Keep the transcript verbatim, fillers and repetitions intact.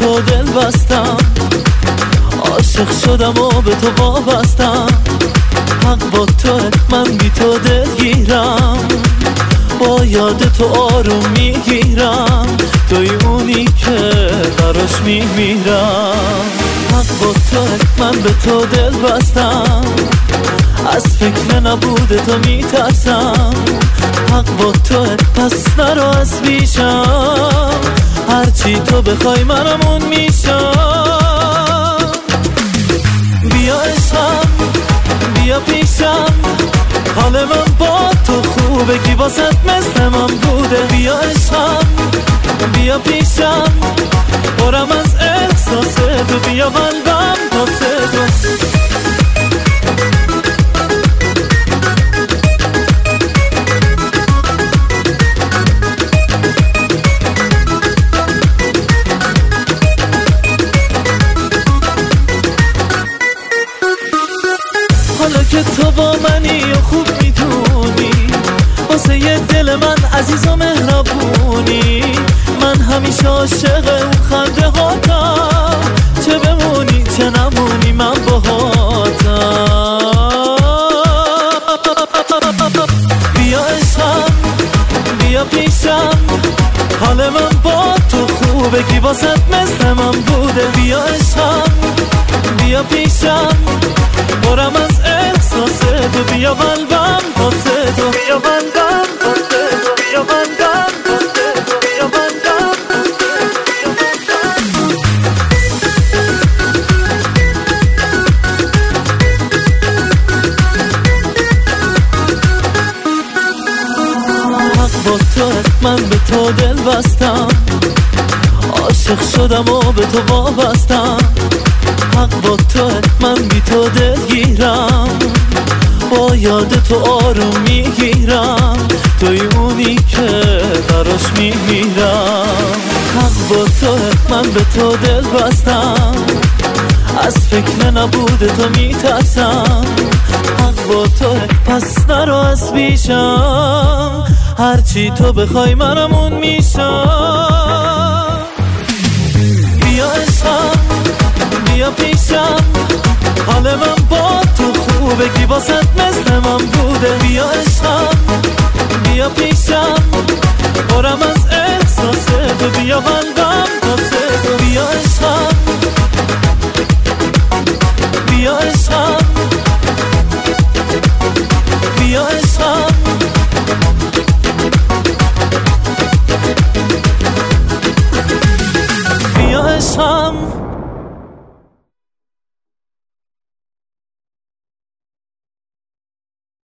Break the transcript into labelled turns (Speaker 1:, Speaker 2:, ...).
Speaker 1: تو دل بستم، عاشق شدم و به تو وابستم. حق با تو، من بی تو دلگیرم، با یاد تو آروم میگیرم، توی اونی که براش میمیرم. حق با تو، من به تو دل بستم، از فکر نبود تو میترسم. حق با تو، پس نرو از پیشم، هرچی تو بخوای منم اون میشم. بیا عشقم، بیا پیشم، حال من با تو خوبه، کی واسط مثل من بوده. بیا عشقم، بیا پیشم، برم از احساس تو، بیا قلبم واسه تو. حالا که تو با منی و خوب میدونی، واسه یه دل من عزیز و مهربونی، من همیشه عاشق اون خنده هاتم، چه بمونی چه نمونی من باهاتم. بیا عشقم، بیا پیشم، حال من با تو خوبه، کی واسط مثل من بوده. بیا عشقم، بیا پیشم، برم از احساس تو، بیا قلبم واسه تو، بیا قلبم واسه تو، بیا قلبم واسه تو، بیا قلبم حق با تو، من به تو دل بستم، عاشق شدم و به تو وابستم. حق با تو، من بی تو دلگیرم، با یاد تو آروم میگیرم، توی اونی که براش میمیرم. حق با تو، من به تو دل بستم، از فکر نبود تو میترسم. حق با تو، پس نرو از پیشم، هرچی تو بخوای منم اون میشم. بیا عشقم، بیا پیشم، حال من با تو خوبه، کی واسط مثل من بوده. بیا عشقم، بیا پیشم، برم از احساس تو، بیا قلبم واسه تو. بیا عشقم، بیا عشقم، بیا عشقم، بیا عشقم.